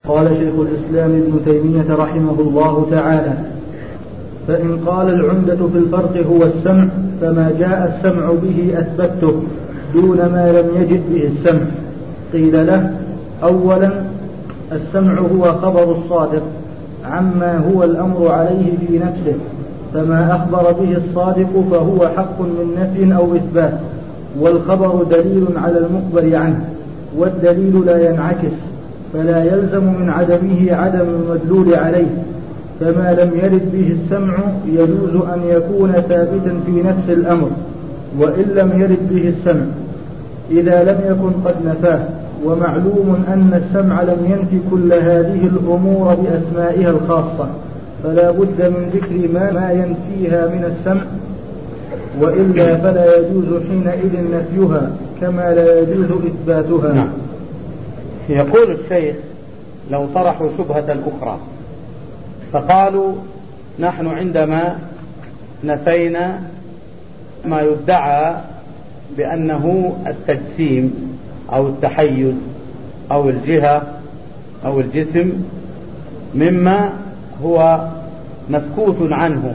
قال شيخ الإسلام ابن تيمية رحمه الله تعالى: فإن قال العمدة في الفرق هو السمع، فما جاء السمع به أثبته دون ما لم يجد به السمع. قيل له: أولا السمع هو خبر الصادق عما هو الأمر عليه في نفسه، فما أخبر به الصادق فهو حق من نفي أو إثبات، والخبر دليل على المخبر عنه، والدليل لا ينعكس، فلا يلزم من عدمه عدم المدلول عليه. فما لم يرد به السمع يجوز أن يكون ثابتا في نفس الأمر وإن لم يرد به السمع إذا لم يكن قد نفاه. ومعلوم أن السمع لم ينفي كل هذه الأمور بأسمائها الخاصة، فلا بد من ذكر ما ينفيها من السمع، وإلا فلا يجوز حينئذ نفيها كما لا يجوز إثباتها. نعم. يقول الشيخ: لو طرحوا شبهة أخرى فقالوا: نحن عندما نفينا ما يدعى بأنه التجسيم أو التحيز أو الجهة أو الجسم مما هو مسكوت عنه،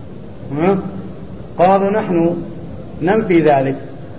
قالوا نحن ننفي ذلك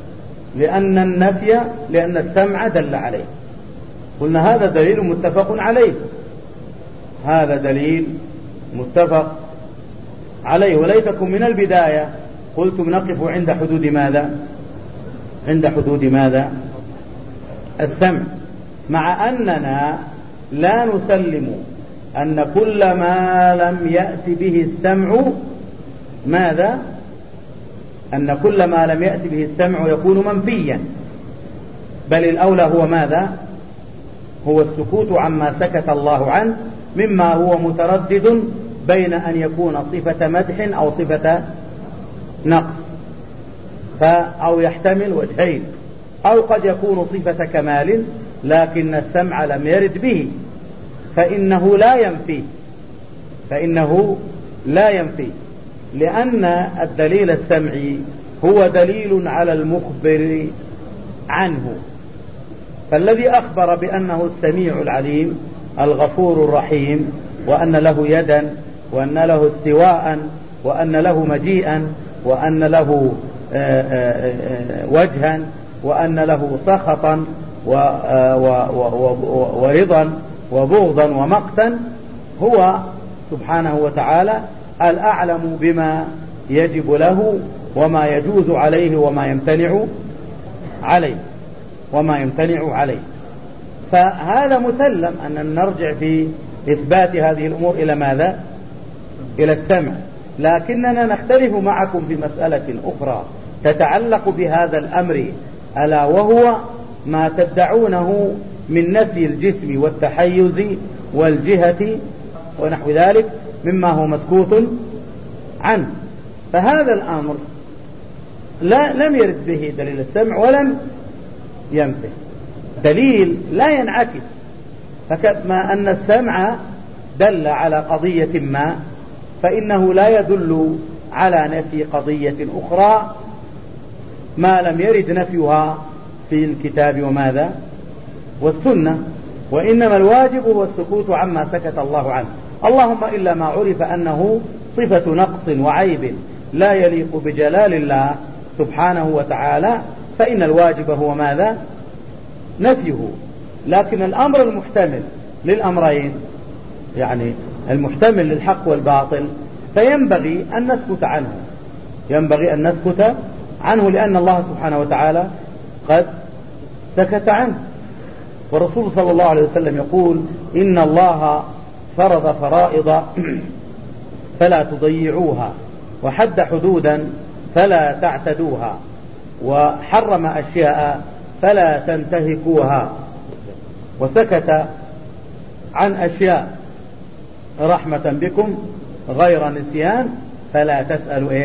لأن السمع دل عليه. قلنا: هذا دليل متفق عليه، هذا دليل متفق عليه، وليتكم من البداية قلتم نقف عند حدود ماذا؟ عند حدود ماذا؟ السمع، مع أننا لا نسلم أن كل ما لم يأتي به السمع ماذا؟ أن كل ما لم يأتي به السمع يكون منفيا، بل الأولى هو ماذا؟ هو السكوت عما سكت الله عنه مما هو متردد بين أن يكون صفة مدح أو صفة نقص، أو يحتمل وجهين، أو قد يكون صفة كمال لكن السمع لم يرد به، فإنه لا ينفي، لأن الدليل السمعي هو دليل على المخبر عنه. فالذي أخبر بأنه السميع العليم الغفور الرحيم، وأن له يدا، وأن له استواء، وأن له مجيئا، وأن له وجها، وأن له سخطا ورضا وبغضا ومقتا، هو سبحانه وتعالى الأعلم بما يجب له وما يجوز عليه وما يمتنع عليه. فهذا مسلم أن نرجع في إثبات هذه الأمور إلى ماذا؟ إلى السمع. لكننا نختلف معكم في مسألة أخرى تتعلق بهذا الأمر، ألا وهو ما تدعونه من نفي الجسم والتحيز والجهة ونحو ذلك مما هو مسكوت عنه. فهذا الأمر لم يرد به دليل السمع ولم ينفه، دليل لا ينعكس. فكما أن السمع دل على قضية ما، فإنه لا يدل على نفي قضية أخرى ما لم يرد نفيها في الكتاب وماذا؟ والسنة. وإنما الواجب هو السكوت عما سكت الله عنه، اللهم إلا ما عرف أنه صفة نقص وعيب لا يليق بجلال الله سبحانه وتعالى، فإن الواجب هو ماذا؟ نفيه. لكن الأمر المحتمل للأمرين، يعني المحتمل للحق والباطل، فينبغي أن نسكت عنه، لأن الله سبحانه وتعالى قد سكت عنه. والرسول صلى الله عليه وسلم يقول: إن الله فرض فرائض فلا تضيعوها، وحد حدودا فلا تعتدوها، وحرم أشياء فلا تنتهكوها، وسكت عن أشياء رحمة بكم غير نسيان فلا تسألوا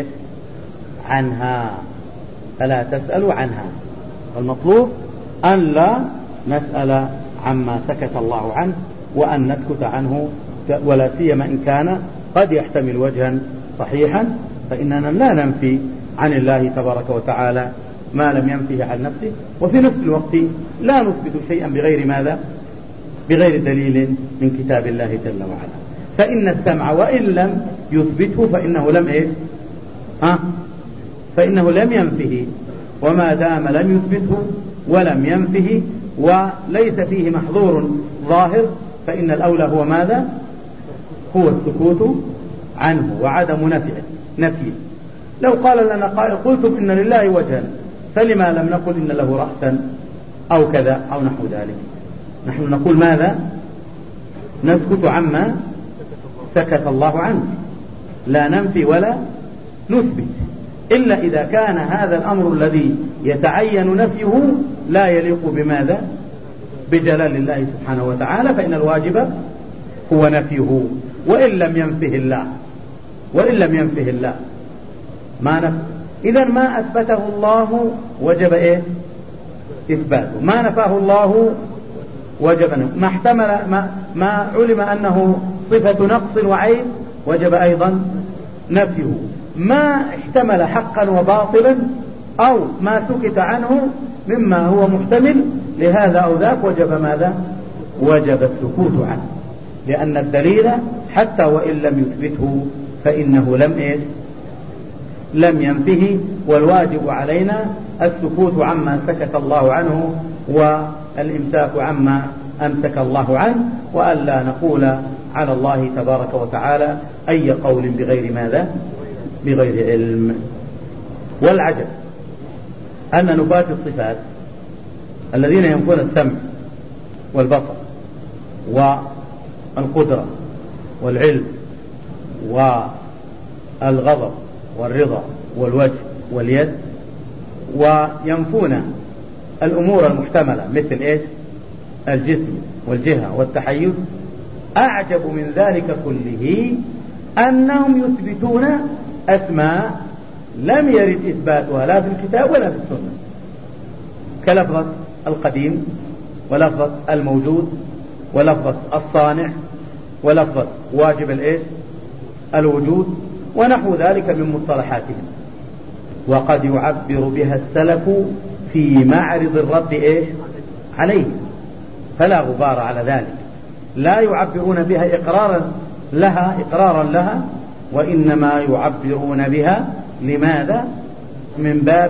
عنها. المطلوب أن لا نسأل عما سكت الله عنه، وأن نسكت عنه، ولا سيما إن كان قد يحتمل وجها صحيحا، فإننا لا ننفي عن الله تبارك وتعالى ما لم ينفه عن نفسه، وفي نفس الوقت لا نثبت شيئا بغير ماذا؟ بغير دليل من كتاب الله جل وعلا. فإن السمع وإن لم يثبته فإنه لم إيه؟ فإنه لم ينفه، وما دام لم يثبته ولم ينفه وليس فيه محظور ظاهر فإن الأولى هو ماذا؟ هو السكوت عنه وعدم نفيه. لو قال لنا قائل قلتم إن لله وجها فلما لم نقل إن له رأسا أو كذا أو نحو ذلك؟ نحن نقول ماذا؟ نسكت عما سكت الله عنه، لا ننفي ولا نثبت، إلا إذا كان هذا الأمر الذي يتعين نفيه لا يليق بماذا؟ بجلال الله سبحانه وتعالى، فإن الواجب هو نفيه وإن لم ينفه الله ما نفي. إذن ما أثبته الله وجب إيه؟ إثباته، ما نفاه الله وجب نفيه، ما احتمل ما علم أنه صفة نقص وعيب وجب أيضا نفيه، ما احتمل حقا وباطلا أو ما سكت عنه مما هو محتمل لهذا أو ذاك وجب ماذا؟ وجب السكوت عنه، لأن الدليل حتى وإن لم يثبته فإنه لم ينفه، والواجب علينا السكوت عما سكت الله عنه والإمساك عما أمسك الله عنه، وألا نقول على الله تبارك وتعالى أي قول بغير ماذا؟ بغير علم. والعجب أن نفاة الصفات الذين ينفون السمع والبصر والقدرة والعلم والغضب والرضا والوجه واليد، وينفون الأمور المحتملة مثل إيش؟ الجسم والجهة والتحيز، أعجب من ذلك كله أنهم يثبتون أسماء لم يرد إثباتها لا في الكتاب ولا في السنة، كلفظة القديم ولفظة الموجود ولفظة الصانع ولفظة واجب الإيش؟ الوجود ونحو ذلك من مصطلحاتهم، وقد يعبر بها السلف في معرض الرد إيش؟ عليه، فلا غبار على ذلك، لا يعبرون بها إقرارا لها وإنما يعبرون بها لماذا؟ من باب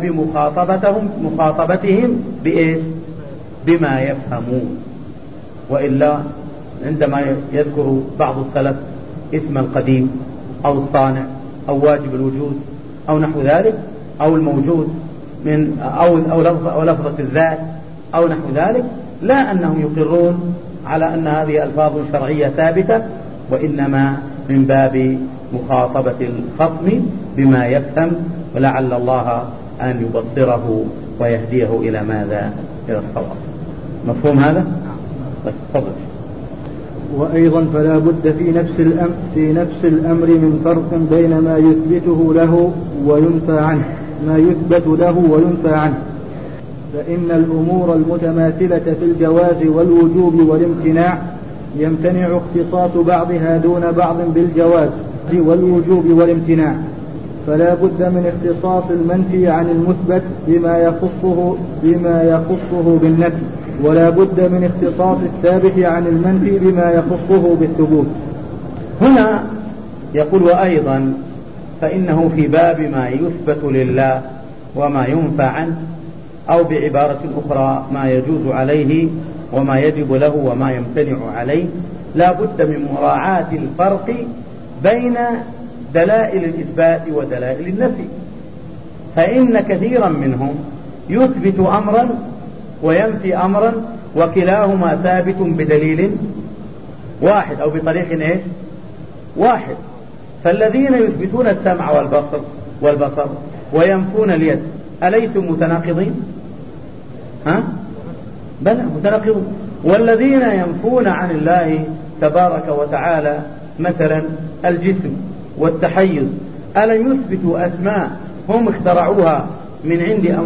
مخاطبتهم بإيش؟ بما يفهمون. وإلا عندما يذكر بعض السلف اسم القديم أو الصانع أو واجب الوجود أو نحو ذلك أو الموجود من أو لفظة الذات أو نحو ذلك، لا أنهم يقرون على أن هذه ألفاظ شرعية ثابتة، وإنما من باب مخاطبة الخصم بما يفهم، ولعل الله أن يبصره ويهديه إلى ماذا؟ إلى الصواب. مفهوم هذا؟ تفضل. وأيضا فلا بد في نفس الأمر من فرق بين ما يثبته له وينفى عنه، ما يثبت له وينفى عنه، فإن الأمور المتماثلة في الجواز والوجوب والامتناع يمتنع اختصاص بعضها دون بعض بالجواز والوجوب والامتناع، فلا بد من اختصاص المنفي عن المثبت بما يخصه بالنفي، ولا بد من اختصاص الثابت عن المنفي بما يخصه بالثبوت. هنا يقول وأيضا فإنه في باب ما يثبت لله وما ينفى عنه، أو بعبارة أخرى ما يجوز عليه وما يجب له وما يمتنع عليه، لا بد من مراعاة الفرق بين دلائل الإثبات ودلائل النفي، فإن كثيرا منهم يثبت أمرا وينفي أمرا وكلاهما ثابت بدليل واحد أو بطريق واحد. فالذين يثبتون السمع والبصر وينفون اليد أليسوا متناقضين؟ بلى متناقضون. والذين ينفون عن الله تبارك وتعالى مثلا الجسم والتحيز ألم يثبتوا أسماء هم اخترعوها من عند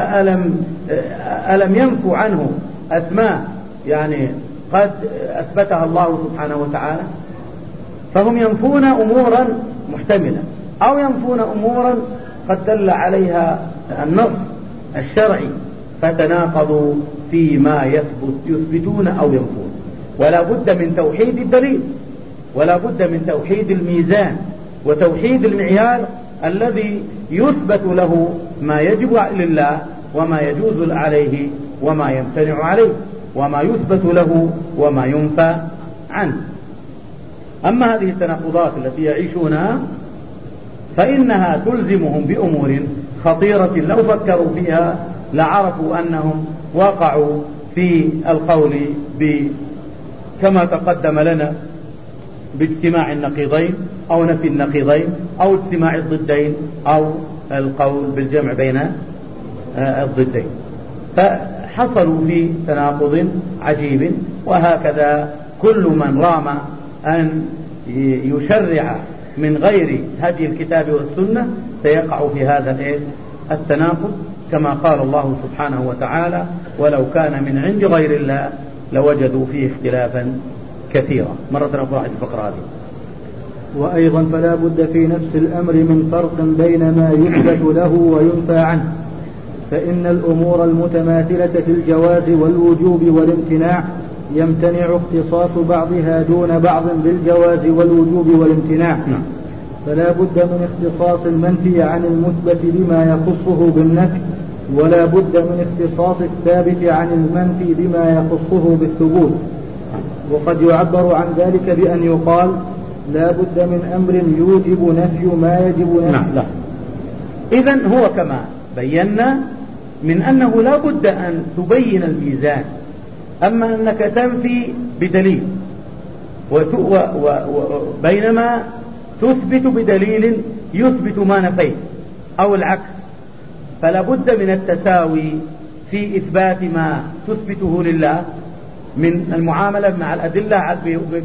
ألم ينفوا عنه أسماء يعني قد أثبتها الله سبحانه وتعالى؟ فهم ينفون أمورا محتملة أو ينفون أمورا قد دل عليها النص الشرعي، فتناقضوا فيما يثبتون أو ينفون. ولا بد من توحيد الدليل، ولا بد من توحيد الميزان وتوحيد المعيار الذي يثبت له ما يجب لله وما يجوز عليه وما يمتنع عليه، وما يثبت له وما ينفى عنه. أما هذه التناقضات التي يعيشونها فإنها تلزمهم بأمور خطيرة لو فكروا فيها لعرفوا أنهم وقعوا في القول كما تقدم لنا باجتماع النقيضين أو نفي النقيضين أو اجتماع الضدين أو القول بالجمع بين الضدين، فحصلوا في تناقض عجيب. وهكذا كل من رام أن يشرع من غير هدي الكتاب والسنة سيقع في هذا التناقض، كما قال الله سبحانه وتعالى: ولو كان من عند غير الله لوجدوا فيه اختلافا كثيرا. مرة أخرى الفقرة هذه. وأيضا فلا بد في نفس الأمر من فرق بين ما يثبت له وينفى عنه، فإن الأمور المتماثلة في الجواز والوجوب والامتناع يمتنع اختصاص بعضها دون بعض بالجواز والوجوب والامتناع، فلا بد من اختصاص المنفي عن المثبت بما يخصه بالنفي، ولا بد من اختصاص الثابت عن المنفي بما يخصه بالثبوت. وقد يعبر عن ذلك بأن يقال: لا بد من أمر يوجب نفي ما يجب نفي. إذن هو كما بينا من أنه لا بد أن تبين الميزان، أما أنك تنفي بدليل بينما تثبت بدليل يثبت ما نفيت أو العكس، فلا بد من التساوي في إثبات ما تثبته لله من المعاملة مع الأدلة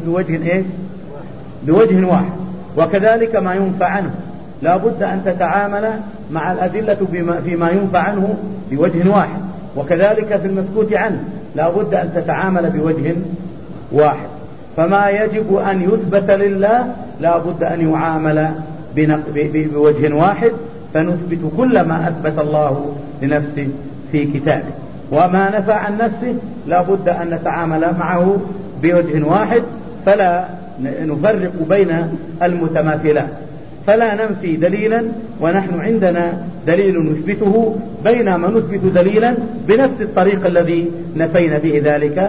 بوجه واحد، وكذلك ما ينفى عنه لا بد أن تتعامل مع الأدلة فيما ينفى عنه بوجه واحد، وكذلك في المسكوت عنه لا بد أن تتعامل بوجه واحد. فما يجب أن يثبت لله لا بد أن يعامل بوجه واحد، فنثبت كل ما أثبت الله لنفسه في كتابه، وما نفى عن نفسه لا بد أن نتعامل معه بوجه واحد، فلا نفرق بين المتماثلات، فلا ننفي دليلا ونحن عندنا دليل نثبته بينما نثبت دليلا بنفس الطريق الذي نفينا به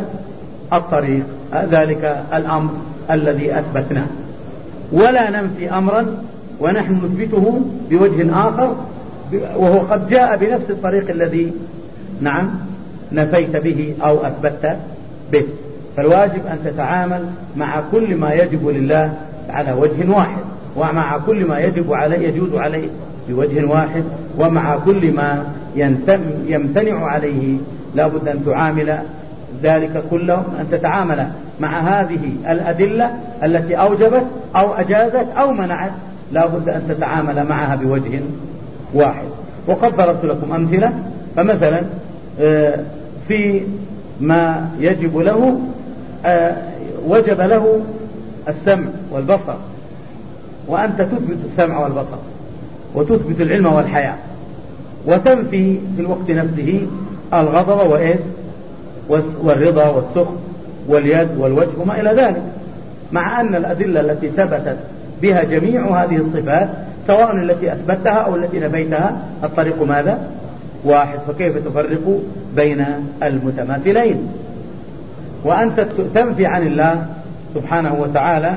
ذلك الأمر الذي أثبتناه، ولا ننفي أمرا ونحن نثبته بوجه آخر وهو قد جاء بنفس الطريق الذي نفيت به أو أثبت به. فالواجب أن تتعامل مع كل ما يجب لله على وجه واحد، ومع كل ما يجوز عليه بوجه واحد، ومع كل ما يمتنع عليه لا بد أن تعامل ذلك كله، أن تتعامل مع هذه الأدلة التي أوجبت أو أجازت أو منعت لا بد أن تتعامل معها بوجه واحد. وقد ضربت لكم أمثلة، فمثلا في ما يجب له وجب له السمع والبصر، وأنت تثبت السمع والبصر وتثبت العلم والحياة، وتنفي في الوقت نفسه الغضب والرضا والسخط واليد والوجه وما إلى ذلك، مع أن الأدلة التي ثبتت بها جميع هذه الصفات سواء التي أثبتها أو التي نفيتها الطريق ماذا؟ واحد. فكيف تفرق بين المتماثلين؟ وأنت تنفي عن الله سبحانه وتعالى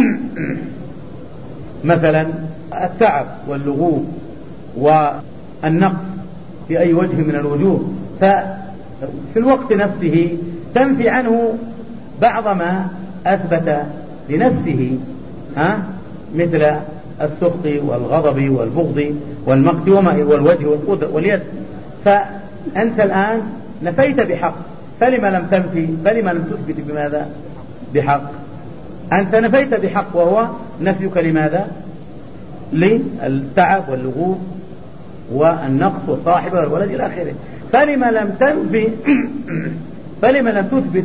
مثلا التعب واللغوب والنقص في أي وجه من الوجوه، ففي الوقت نفسه تنفي عنه بعض ما أثبت لنفسه مثل السخط والغضب والبغض والمقت والوجه واليد، فأنت الآن نفيت بحق، فلما لم تنفي؟ فلما لم تثبت بماذا؟ بحق. أنت نفيت بحق وهو نفيك لماذا؟ للتعب واللغوب والنقص والصاحب والولد إلى آخره، فلما لم تنفي فلما لم تثبت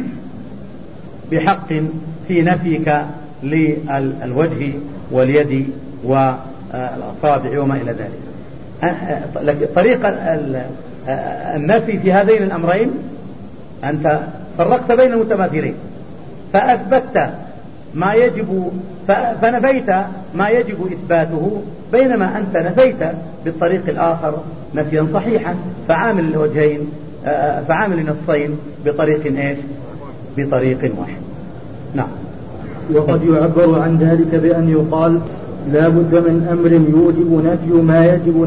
بحق في نفيك للوجه واليد والأصابع وما إلى ذلك. طريقة النفي في هذين الأمرين أنت فرقت بين المتماثلين، فأثبتت ما يجب فنفيت ما يجب إثباته، بينما أنت نفيت بالطريق الآخر نفيا صحيحا، فعامل الوجهين فعامل النصين بطريق إيش؟ بطريق واحد. نعم. وقد يعبر عن ذلك بأن يقال لا بد من أمر يوجب نفي ما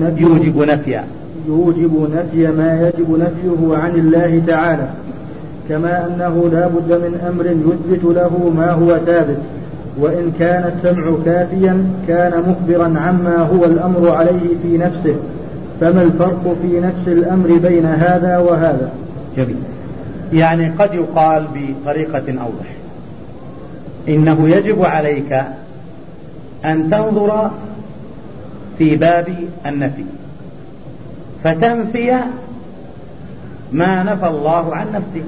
يوجب نفي ما يجب نفيه عن الله تعالى، كما أنه لا بد من أمر يثبت له ما هو ثابت، وإن كان السمع كافيا كان مخبرا عما هو الأمر عليه في نفسه، فما الفرق في نفس الأمر بين هذا وهذا؟ جميل. يعني قد يقال بطريقة أوضح إنه يجب عليك أن تنظر في باب النفي فتنفي ما نفى الله عن نفسه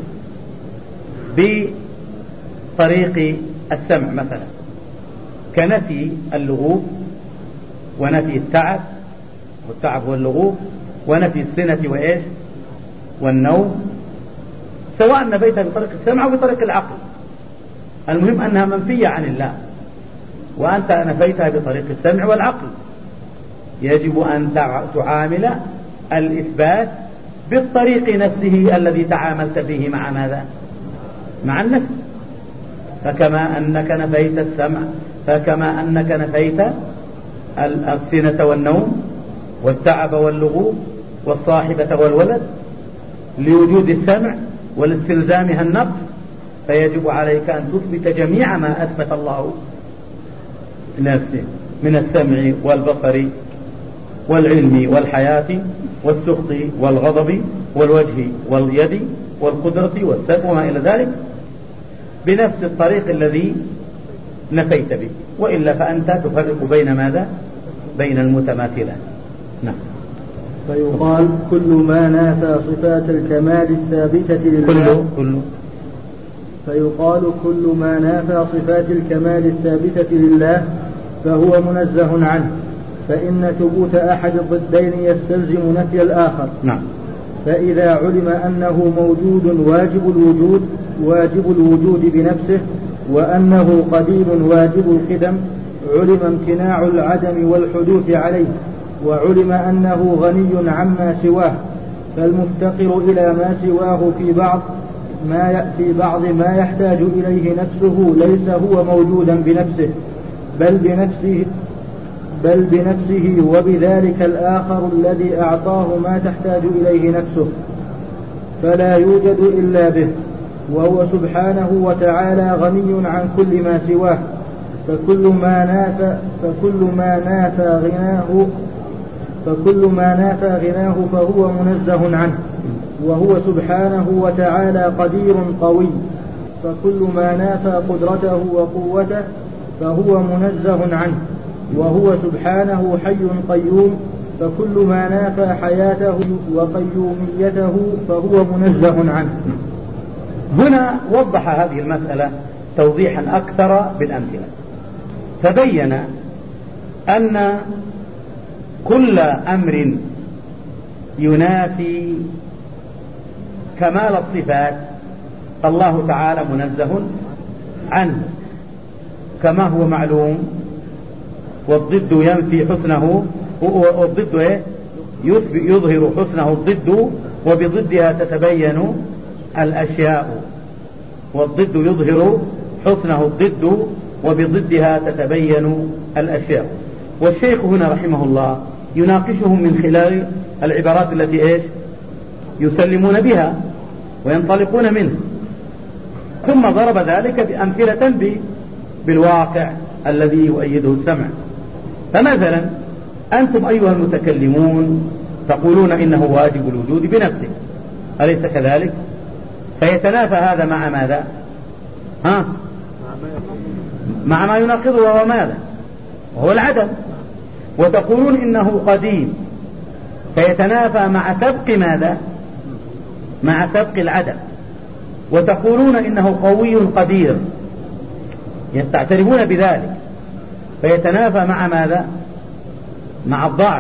بطريق السمع، مثلا كنفي اللغوب ونفي التعب، والتعب هو اللغوب، ونفي السنة وإيش والنوم، سواء نفيتها بطريق السمع أو بطريق العقل، المهم أنها منفية عن الله، وأنت نفيتها بطريق السمع والعقل. يجب أن تعامل الإثبات بالطريق نفسه الذي تعاملت فيه مع ماذا؟ مع النفس. فكما أنك نفيت السمع، فكما أنك نفيت السنة والنوم والتعب واللغوب والصاحبة والولد لوجود السمع ولاستلزامها النقص، فيجب عليك أن تثبت جميع ما أثبت الله لنفسه من السمع والبصر والعلم والحياة والسخط والغضب والوجه واليد والقدرة والسمع وما إلى ذلك بنفس الطريق الذي نفيت به، وإلا فأنت تفرق بين ماذا؟ بين المتماثلات. نعم. فيقال كل ما نافى صفات الكمال الثابتة لله فيقال كل ما نافى صفات الكمال الثابتة لله فهو منزه عنه، فإن ثبوت أحد الضدين يستلزم نفي الآخر. نعم. فإذا علم أنه موجود واجب الوجود بنفسه، وأنه قديم واجب القدم، علم امتناع العدم والحدوث عليه، وعلم أنه غني عما سواه، فالمفتقر إلى ما سواه في بعض ما يحتاج إليه نفسه ليس هو موجودا بنفسه بل بنفسه وبذلك الآخر الذي أعطاه ما تحتاج إليه نفسه، فلا يوجد إلا به، وهو سبحانه وتعالى غني عن كل ما سواه، فكل ما نافى غناه فهو منزه عنه، وهو سبحانه وتعالى قدير قوي، فكل ما نافى قدرته وقوته فهو منزه عنه، وهو سبحانه حي قيوم، فكل ما نافى حياته وقيوميته فهو منزه عنه. هنا وضح هذه المسألة توضيحا أكثر بالأمثلة، فبين أن كل أمر ينافي كمال الصفات الله تعالى منزه عنه، كما هو معلوم، والضد ينفي حسنه، والضد يظهر حسنه الضد، وبضدها تتبين الأشياء، والضد يظهر حسنه الضد وبضدها تتبين الأشياء. والشيخ هنا رحمه الله يناقشهم من خلال العبارات التي يسلمون بها وينطلقون منه، ثم ضرب ذلك بأمثلة بالواقع الذي يؤيده السمع. فمثلا أنتم أيها المتكلمون تقولون إنه واجب الوجود بنفسه، أليس كذلك؟ فيتنافى هذا مع ماذا؟ مع ما يناقضه، وهو ماذا؟ وهو العدم. وتقولون إنه قديم، فيتنافى مع سبق ماذا؟ مع سبق العدم. وتقولون إنه قوي قدير، يستعترفون بذلك، فيتنافى مع ماذا؟ مع الضعف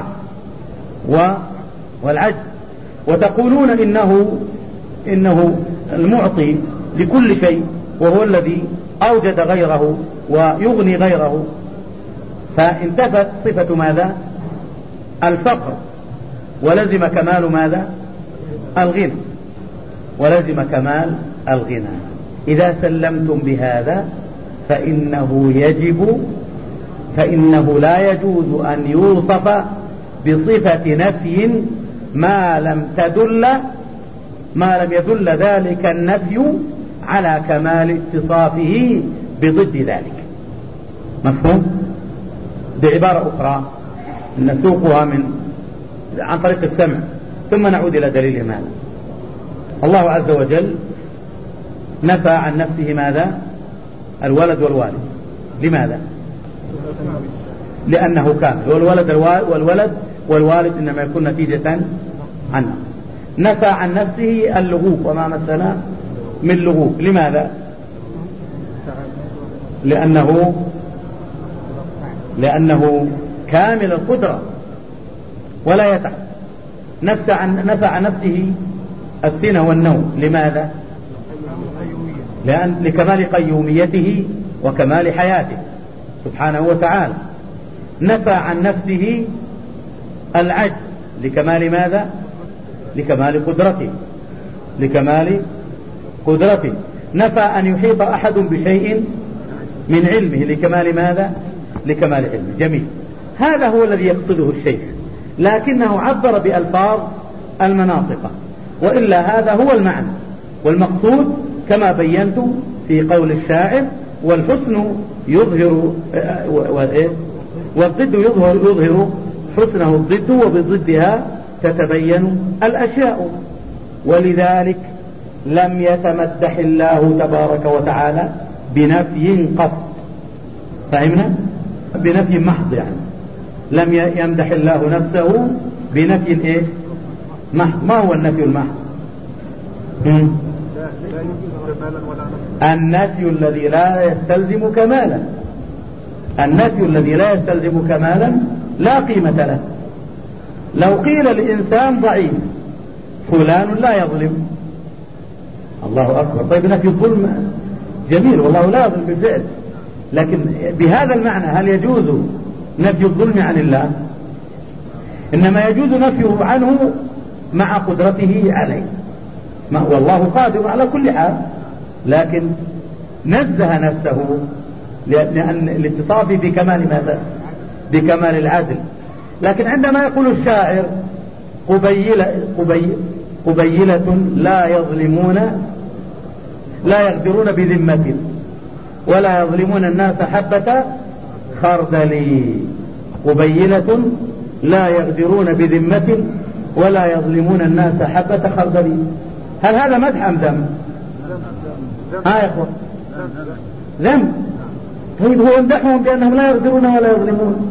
والعجز. وتقولون إنه المعطي لكل شيء، وهو الذي أوجد غيره ويغني غيره، فانتفت صفة ماذا؟ الفقر، ولزم كمال ماذا؟ الغنى، ولزم كمال الغنى. إذا سلمتم بهذا فإنه لا يجوز أن يوصف بصفة نفي ما لم يدل ذلك النفي على كمال اتصافه بضد ذلك. مفهوم؟ بعبارة أخرى نسوقها عن طريق السمع ثم نعود إلى دليل ماذا. الله عز وجل نفى عن نفسه ماذا؟ الولد والوالد. لماذا؟ لأنه كامل، والولد والوالد إنما يكون نتيجة عن نقص. نفى عن نفسه اللغوب وما مسنا من لغوب. لماذا؟ لأنه كامل القدرة ولا يتعب. نفى عن نفسه السنة والنوم. لماذا؟ لكمال قيوميته وكمال حياته سبحانه وتعالى. نفى عن نفسه العجز لكمال ماذا؟ لكمال قدرته. نفى أن يحيط أحد بشيء من علمه لكمال ماذا؟ لكمال علمه. جميل. هذا هو الذي يقصده الشيخ، لكنه عبر بألفاظ المناطق، وإلا هذا هو المعنى والمقصود كما بينت في قول الشاعر: والحسن يظهر والضد يظهر حسنه الضد، وبضدها تتبين الأشياء. ولذلك لم يتمدح الله تبارك وتعالى بنفي قط. فهمنا؟ بنفي محض، يعني لم يمدح الله نفسه بنفي محض. ما هو النفي المحض؟ النفي الذي لا يستلزم كمالا. النفي الذي لا يستلزم كمالا لا قيمة له. لو قيل الإنسان ضعيف فلان لا يظلم، الله أكبر. طيب نفي الظلم جميل، والله لا يظلم بالفعل، لكن بهذا المعنى هل يجوز نفي الظلم عن الله؟ إنما يجوز نفيه عنه مع قدرته عليه، والله قادر على كل حال، لكن نزه نفسه لأن الاتصاف بكمال ماذا؟ بكمال العدل. لكن عندما يقول الشاعر: قبيلة لا يغدرون بذمة ولا يظلمون الناس حبة خردل. قبيلة لا يغدرون بذمة ولا يظلمون الناس حبة خردل. هل هذا مدح أم ذم؟ يا إخوة، ذم. طيب هو يمدحهم بأنهم لا يغدرون ولا يظلمون.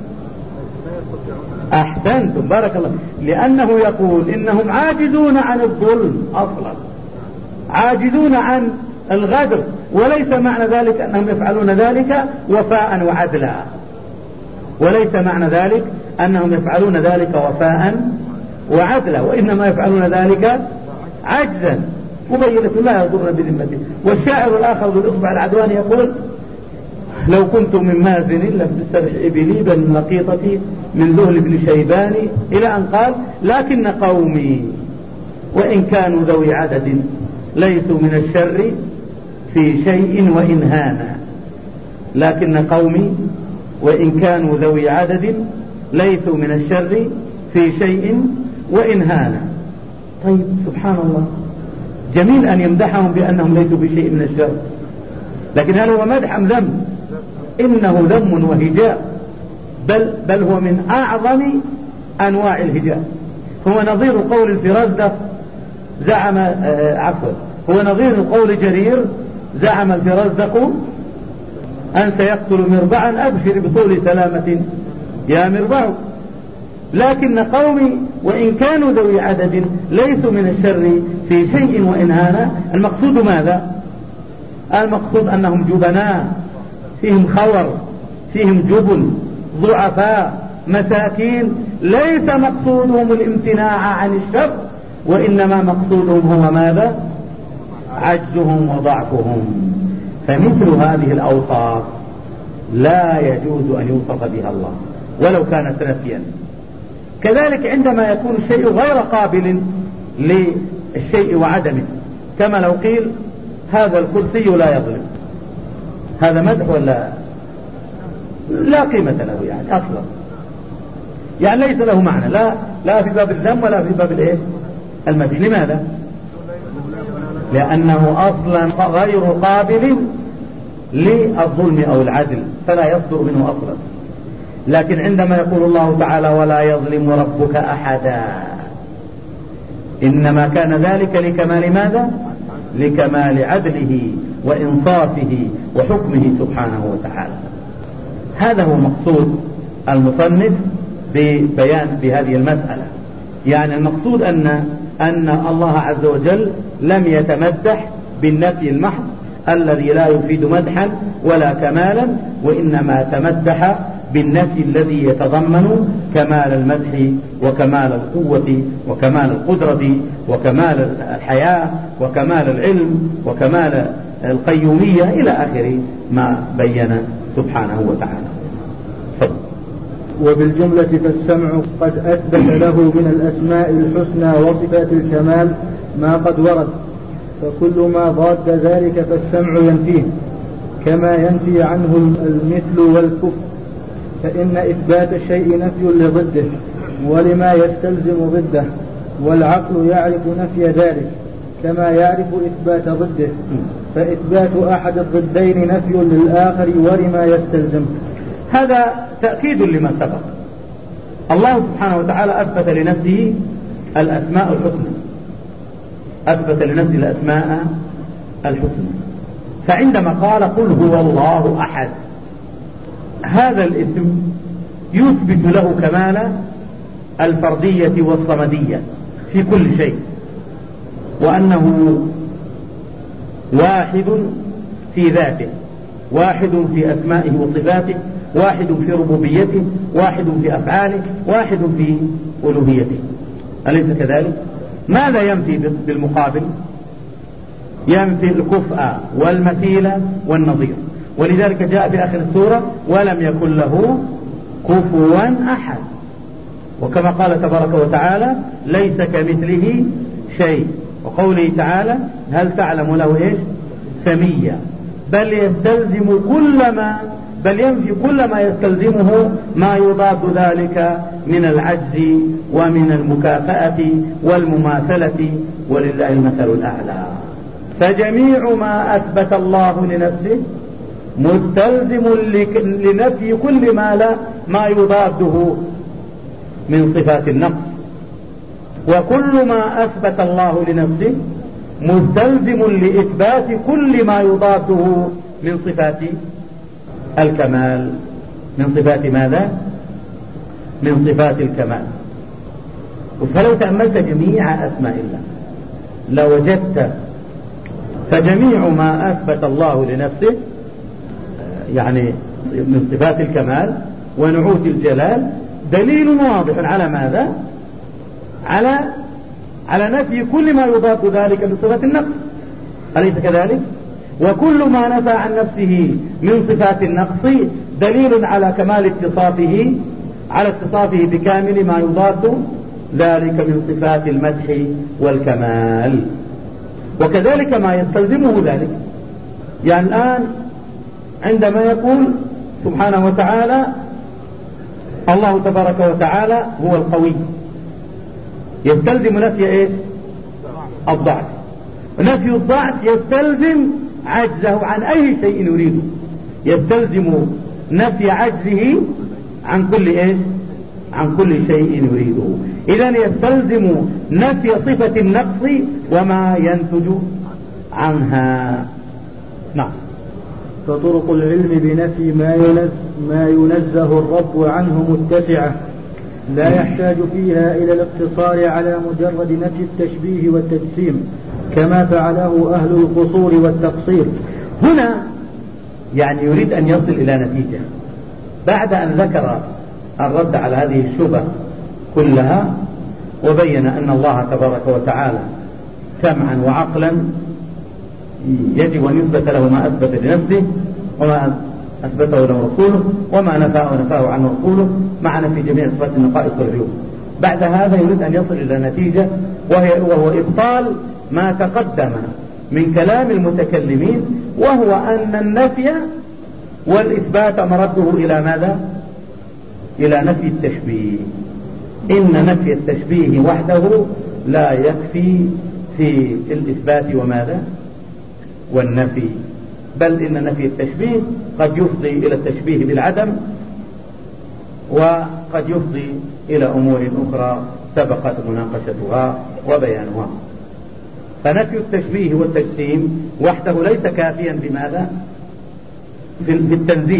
أحسنتم، بارك الله. لأنه يقول إنهم عاجزون عن الظلم أصلا، عاجزون عن الغدر، وليس معنى ذلك أنهم يفعلون ذلك وفاء وعدلا، وليس معنى ذلك أنهم يفعلون ذلك وفاء وعدلا، وإنما يفعلون ذلك عجزا. قبيلة لا يضرون بذمته. والشاعر الآخر ذو الإصبع العدواني يقول: لو كنت من مازن لم تسترح إبلي بل لقيطتي من ذهل بن شيباني، إلى أن قال: لكن قومي وإن كانوا ذوي عدد ليسوا من الشر في شيء وإن هانا. لكن قومي وإن كانوا ذوي عدد ليسوا من الشر في شيء وإن هانا. طيب سبحان الله، جميل أن يمدحهم بأنهم ليسوا بشيء من الشر، لكن هل هو مدح أم ذم؟ إنه ذم وهجاء، بل هو من أعظم أنواع الهجاء. هو نظير قول الفرزدق زعم هو نظير قول جرير: زعم الفرزدق أن سيقتل مربعا أبشر بطول سلامة يا مربع. لكن قومي وإن كانوا ذوي عدد ليسوا من الشر في شيء وإن هانا. المقصود ماذا؟ المقصود أنهم جبناء، فيهم خور، فيهم جبن، ضعفاء، مساكين. ليس مقصودهم الامتناع عن الشر، وإنما مقصودهم هو ماذا؟ عجزهم وضعفهم. فمثل هذه الأوصاف لا يجوز أن يوصف بها الله ولو كانت نفيا. كذلك عندما يكون الشيء غير قابل للشيء وعدمه، كما لو قيل هذا الكرسي لا يظلم، هذا مدح ولا لا قيمة له يعني أصلا، يعني ليس له معنى لا في باب الذم ولا في باب المدح. لماذا؟ لأنه أصلا غير قابل للظلم أو العدل فلا يصدر منه أصلا. لكن عندما يقول الله تعالى ولا يظلم ربك أحدا، إنما كان ذلك لكمال ماذا؟ لكمال عدله وإنصافه وحكمه سبحانه وتعالى. هذا هو مقصود المصنف ببيان بهذه المسألة. يعني المقصود أن الله عز وجل لم يتمدح بالنفي المحض الذي لا يفيد مدحا ولا كمالا، وإنما تمدح بالنفي الذي يتضمن كمال المدح وكمال القوة وكمال القدرة وكمال الحياة وكمال العلم وكمال القيومية إلى آخر ما بين سبحانه وتعالى. وبالجملة فالسمع قد أثبت له من الأسماء الحسنى وصفات الكمال ما قد ورد، فكل ما ضاد ذلك فالسمع ينفيه، كما ينفي عنه المثل والكفر، فإن إثبات الشيء نفي لضده ولما يستلزم ضده، والعقل يعرف نفي ذلك كما يعرف إثبات ضده، فإثبات أحد الضدين نفي للآخر ولما يستلزم. هذا تأكيد لما سبق. الله سبحانه وتعالى أثبت لنفسه الأسماء الحسنى، أثبت لنفسه الأسماء الحسنى، فعندما قال قل هو الله أحد، هذا الاسم يثبت له كمال الفردية والصمدية في كل شيء، وأنه واحد في ذاته، واحد في أسمائه وصفاته، واحد في ربوبيته، واحد في أفعاله، واحد في ألوهيته. أليس كذلك؟ ماذا ينفي بالمقابل؟ ينفي الكفء والمثيل والنظير، ولذلك جاء في آخر السورة ولم يكن له كفوا أحد، وكما قال تبارك وتعالى ليس كمثله شيء، وقوله تعالى هل تعلم له إيش سميا، بل ينفي كل ما يستلزمه ما يضاد ذلك من العجز ومن المكافأة والمماثلة، ولله المثل الأعلى. فجميع ما أثبت الله لنفسه مستلزم لنفي كل ما يضاده من صفات النقص، وكل ما أثبت الله لنفسه مستلزم لإثبات كل ما يضاده من صفات الكمال. من صفات ماذا؟ من صفات الكمال. فلو تأملت جميع أسماء الله لوجدت فجميع ما أثبت الله لنفسه يعني من صفات الكمال ونعوت الجلال دليل واضح على ماذا؟ على نفي كل ما يضاد ذلك من صفات النقص، أليس كذلك؟ وكل ما نفى عن نفسه من صفات النقص دليل على كمال اتصافه، على اتصافه بكامل ما يضاد ذلك من صفات المدح والكمال، وكذلك ما يستلزمه ذلك. يعني الآن عندما يقول سبحانه وتعالى الله تبارك وتعالى هو القوي، يستلزم نفي ايش؟ الضعف. نفي الضعف يستلزم عجزه عن اي شيء يريده، يستلزم نفي عجزه عن كل ايش؟ عن كل شيء يريده. اذن يستلزم نفي صفة النقص وما ينتج عنها. نعم. فطرق العلم بنفي ما ينزه الرب عنه متسعة، لا يحتاج فيها إلى الاقتصار على مجرد نفي التشبيه والتجسيم كما فعله أهل القصور والتقصير. هنا يعني يريد أن يصل إلى نتيجة بعد أن ذكر الرد على هذه الشبه كلها، وبين أن الله تبارك وتعالى سمعا وعقلا يجب أن يثبت له ما أثبت لنفسه وما أثبته له رسوله وما نفاه عنه رسوله معنا في جميع صفات النقائص والعيوب. بعد هذا يريد أن يصل إلى نتيجة وهو إبطال ما تقدم من كلام المتكلمين، وهو أن النفي والإثبات مرده إلى ماذا؟ إلى نفي التشبيه. إن نفي التشبيه وحده لا يكفي في الإثبات وماذا؟ والنفي، بل إن نفي التشبيه قد يفضي إلى التشبيه بالعدم، وقد يفضي إلى أمور أخرى سبقت مناقشتها وبيانها. فنفي التشبيه والتجسيم وحده ليس كافيا بماذا؟ في التنزيه.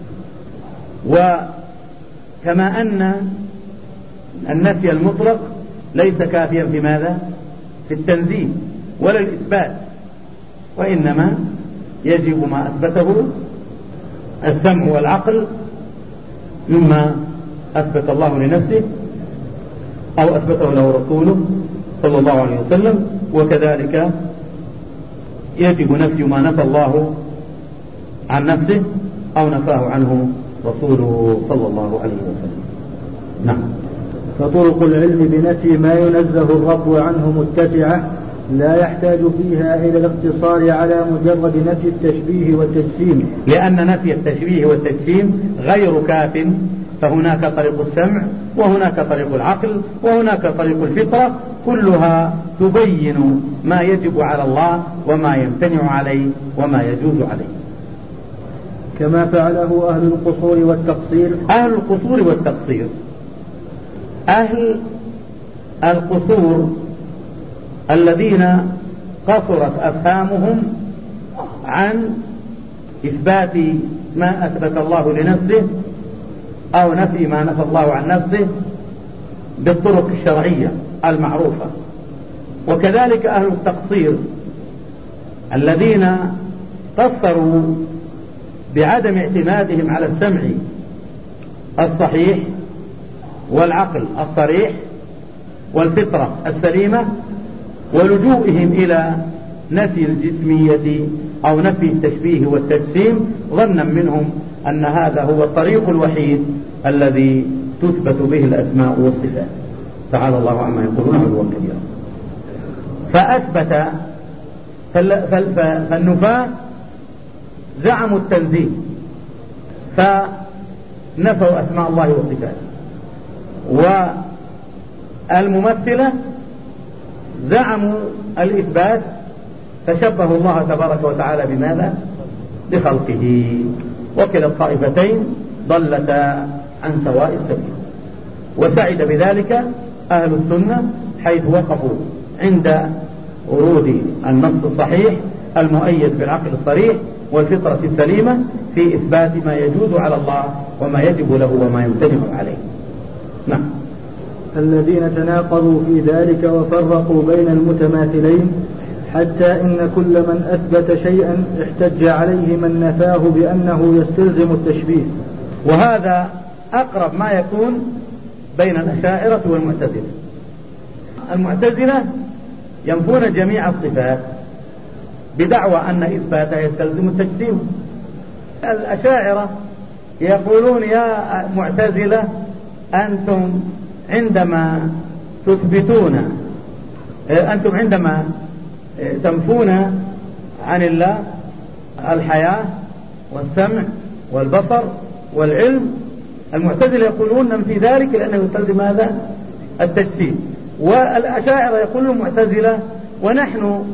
وكما أن النفي المطلق ليس كافيا في ماذا؟ في التنزيه ولا الإثبات، وإنما يجب ما أثبته السمع والعقل مما أثبت الله لنفسه أو أثبته له رسوله صلى الله عليه وسلم، وكذلك يجب نفي ما نفى الله عن نفسه أو نفاه عنه رسوله صلى الله عليه وسلم. نعم. فطرق العلم بنفي ما ينزه الرب عنه متسعة لا يحتاج فيها إلى الاقتصار على مجرد نفي التشبيه والتجسيم، لأن نفي التشبيه والتجسيم غير كاف، فهناك طريق السمع وهناك طريق العقل وهناك طريق الفطرة، كلها تبين ما يجب على الله وما يمتنع عليه وما يجوز عليه، كما فعله أهل القصور والتقصير. أهل القصور والتقصير، أهل القصور الذين قصرت أفهامهم عن إثبات ما أثبت الله لنفسه أو نفي ما نفى الله عن نفسه بالطرق الشرعية المعروفة، وكذلك أهل التقصير الذين قصروا بعدم اعتمادهم على السمع الصحيح والعقل الصريح والفطرة السليمة، ولجوئهم إلى نفي الجسمية أو نفي التشبيه والتجسيم ظنا منهم أن هذا هو الطريق الوحيد الذي تثبت به الأسماء والصفات. تعالى الله عما يقولون علوا كبيرا. فأثبت فالنفاة زعموا التنزيه فنفوا أسماء الله وصفاته، والممثلة زعموا الإثبات فشبهوا الله تبارك وتعالى بماذا؟ بخلقه. وكلا الطائفتين ضلتا عن سواء السبيل، وسعد بذلك أهل السنة حيث وقفوا عند ورود النص الصحيح المؤيد بالعقل الصريح والفطرة السليمة في إثبات ما يجوز على الله وما يجب له وما يمتنع عليه. نعم. الذين تناقضوا في ذلك وفرقوا بين المتماثلين، حتى إن كل من أثبت شيئا احتج عليه من نفاه بأنه يستلزم التشبيه. وهذا أقرب ما يكون بين الأشاعرة والمعتزلة. المعتزلة ينفون جميع الصفات بدعوى أن إثباتها يستلزم التجسيم. الأشاعرة يقولون يا معتزلة أنتم عندما تثبتون أنتم عندما تنفون عن الله الحياة والسمع والبصر والعلم، المعتزلة يقولون ننفي ذلك لأنه يستلزم هذا التجسيم، والأشاعرة يقول المعتزلة ونحن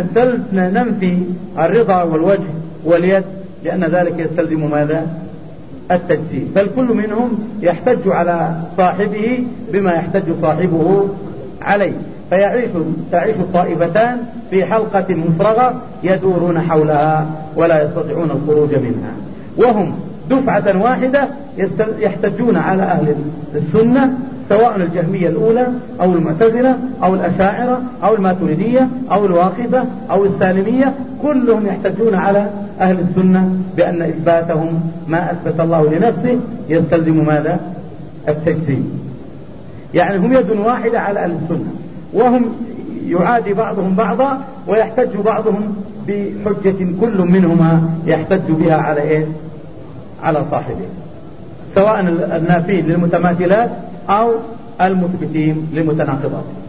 ننفي الرضا والوجه واليد لأن ذلك يستلزم ماذا؟ التجسيم. فالكل منهم يحتج على صاحبه بما يحتج صاحبه عليه، تعيش الطائفتان في حلقة مفرغة يدورون حولها ولا يستطيعون الخروج منها، وهم دفعة واحدة يحتجون على أهل السنة سواء الجهمية الأولى أو المعتزلة أو الأشاعرة أو الماتريدية أو الواقفة أو السالمية، كلهم يحتجون على أهل السنة بأن إثباتهم ما أثبت الله لنفسه يستلزم ماذا؟ التجسيم. يعني هم يد واحدة على أهل السنة، وهم يعادي بعضهم بعضا ويحتج بعضهم بحجة كل منهما يحتج بها على إيه؟ على صاحبه، سواء النافين للمتماثلات أو المثبتين للمتناقضات.